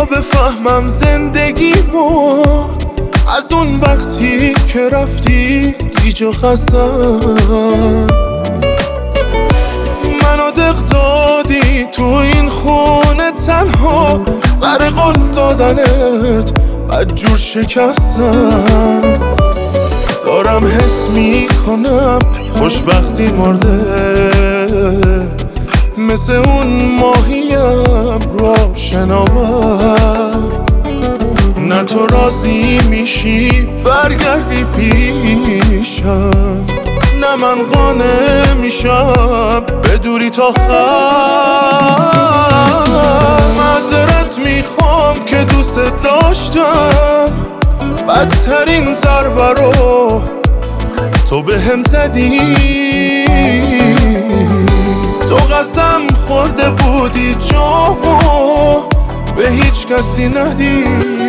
تا بفهمم زندگیمو، از اون وقتی که رفتی گیج و خستم. منو دق دادی تو این خونه تنها، سر قول دادنت بدجور شکستم. دارم حس میکنم خوشبختی مرده، مثل اون ماهیم رو شناور. نه تو راضی میشی برگردی پیشم، نه من قانع میشم بدوری تا خر. معذرت میخوام که دوست داشتم، بدترین ضربه رو تو به هم زدی. تو قسم خورده بودی جامو به هیچ کسی ندی.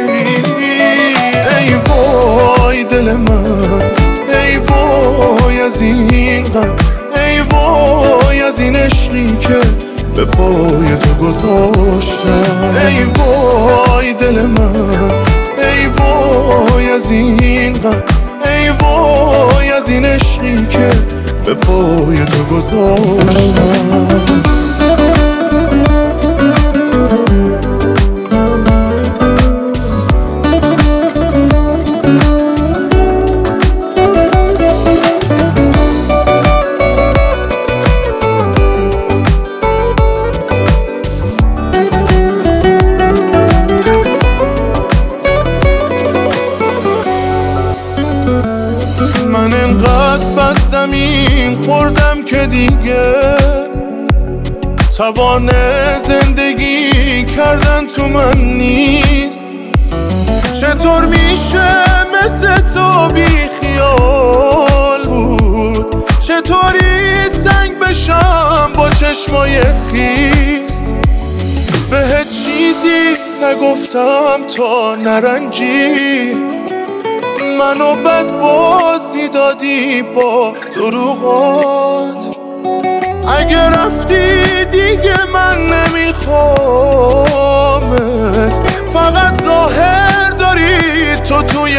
ای وای دل من، ای وای از این غم، ای وای از این عشقی که به پای تو گذاشتم. ای وای دل من، ای وای از این غم، ای وای از این عشقی که به پای تو گذاشتم. من انقدر بد زمین خوردم که دیگه توان زندگی کردن تو من نیست. چطور میشه مثل تو بی خیال بود؟ چطوری سنگ بشم با چشمای خیس؟ بهت چیزی نگفتم تا نرنجی، منو بد بازی دادی با دروغات. اگه رفتی دیگه من نمیخوامت، فقط ظاهر داری تو توی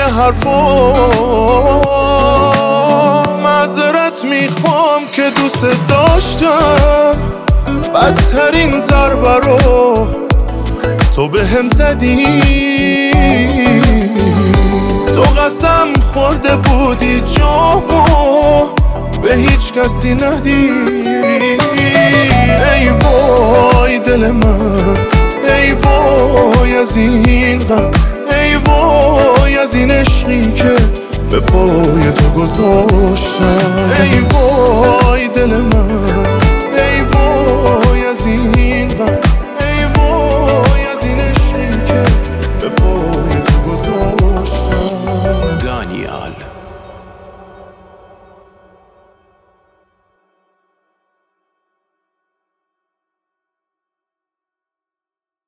حرفات. معذرت میخوام که دوست داشتم، بدترین ضربه رو تو به هم زدی. تو قسم خورده بودی جامو به هیچ کسی ندی. ای وای دل من، ای وای از این غم، ای وای از این عشقی که به پای تو گذاشتم. ای وای دل من، ای وای از این